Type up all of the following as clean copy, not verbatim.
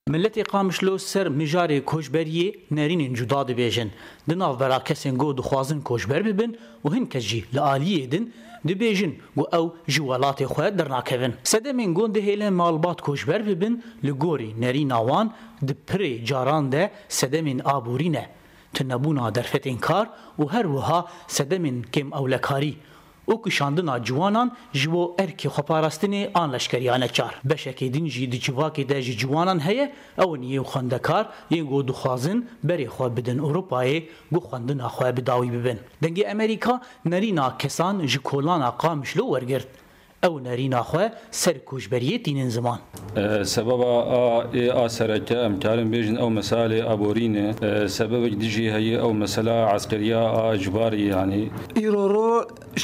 ملت قامشلو سر مجاری کوشبریه نرین جدا دبیجن دناو برا کسین گو دخوازن کوشبر ببن و هن کجی لعالیه دن دبیجن و او جوالات خواه درناکوین سدمین گون دهیل مالبات کوشبر ببن لگوری نرین آوان دپری جاران ده سدمین آبورینه تنبونا درفتین کار و هر وها سدمین کم اولکاری او کشاندنا جوانان جو ارکی خپاراستنی آن لشکریانه چار بشکی دینجی دیچواکی دجی جوانان هیه او نیو خندکار یه گو دخوازن بری خواه بدن اروپای گو خندنا خواه بداوی ببن دنگی امریکا نرینا کسان جکولانا قامشلو ورگرد او نرینا خواه سر کوشبریه تینن زمان سبب آسرکه امکارن بیجن او مسائل ابورینه سبب دیجی هی او مسئله عسکریه اجباری يعني ایرورو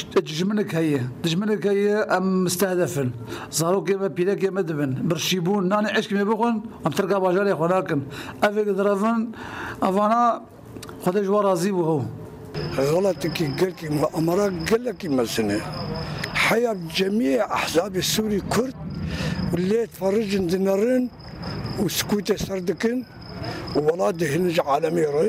دجمنك هي ام مستهدفن صاروا كما بيدا كما دبن برشيبون ناني عشك ما بخون ام ترقى باجالي ولكن افيك درافن افانا خد جوار عزيب وهو غلطك قال كي مؤامرة قال لك مسنه حياة جميع احزاب السوري كرد واللي تفرجن دنرن وسكوت سردكن وولاده هنج عالمي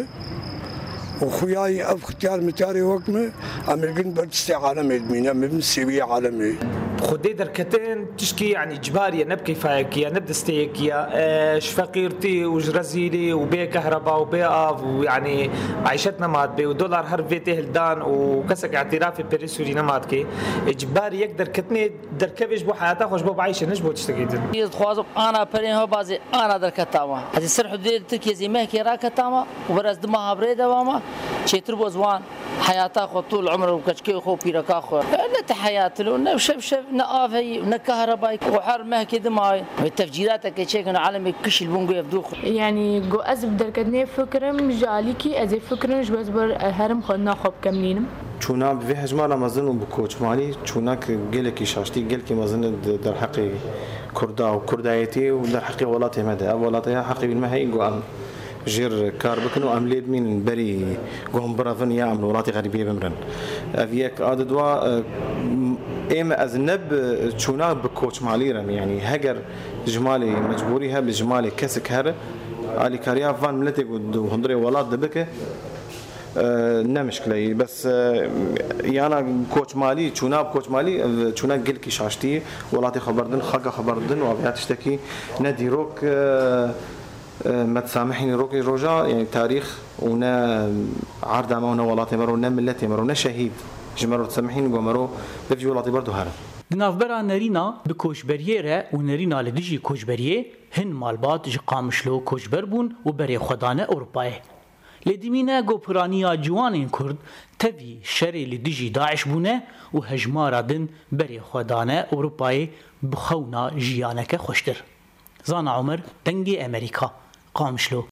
وخياي أو اختيار متاري وقمة أمريكان بردستي عالمي دمينا من سيبيا عالمي خدي دركتين تشكي يعني إجبارية نبكي فايك يا نبدستيك يا فقيرتي وجرزيلي وبي كهرباء وبي آف ويعني عيشتنا مات بي ودولار هرفيتي هلدان وكسك اعترافي بريسوري نمات كي إجباري يقدر كتني دركبش بو حياتها خوش بو بعيشة نجبو تشتكيدن يتخوازو أنا برين هو بازي أنا دركتاما هذه سرح دي تركيا زي مهكي راكتاما وبرز دمها بريدة واما شيتر بوزوان حياته خو طول عمره وكشكي خو بيركا خو لا حياته له نشف نقافي ونكهرباء وحر ما كده ماي التفجيرات كشيء عالمي كش البونغو يفدوخ يعني جو أزب دركتني فكرم جاليكي أزي فكرنش بس بر هرم خدنا خب كملينم چونا به هجمالا مازن و بکوچمالی چونا که گلکی شاشتی گلکی مازن در حق کردا و کردایتی و در حق ولات مده ولات حقی بالمهی گوام جير كار بكنو أمليد من بري قوم برافن يا أمر ولاتي غريبية بمرن أفيك أددوا إما أذنب شونا بكوتش ماليرن يعني هجر جمالي مجبوريها بجمالي كسك هر علي كاريا فان ملتي وهندري ولات دبكه نمشكلة بس يانا كوتش مالي شونا بكوتش مالي شونا قلكي شاشتي ولاتي خبردن خاقة خبردن وأبيات تشتكي نديروك ما تسامحيني روكي روجا يعني تاريخ ونا عرض عمونا ولاتي مرو نا ملتي مرو نا شهيد جمرو تسامحيني ومرو بفجي ولاتي برضو هرم دنافبرا نرينا بكوشبرية و نرينا لديجي كوشبرية هن مالبات جي قامشلو كوشبر بون و بري خدانة أوروباية لديمينا گو پرانيا جوانين كرد تفي شري لديجي داعش بونه و هجمارا دن بري خدانة أوروباية بخونا جيانك خوشتر زانا عمر دنگي أمريكا قامشلو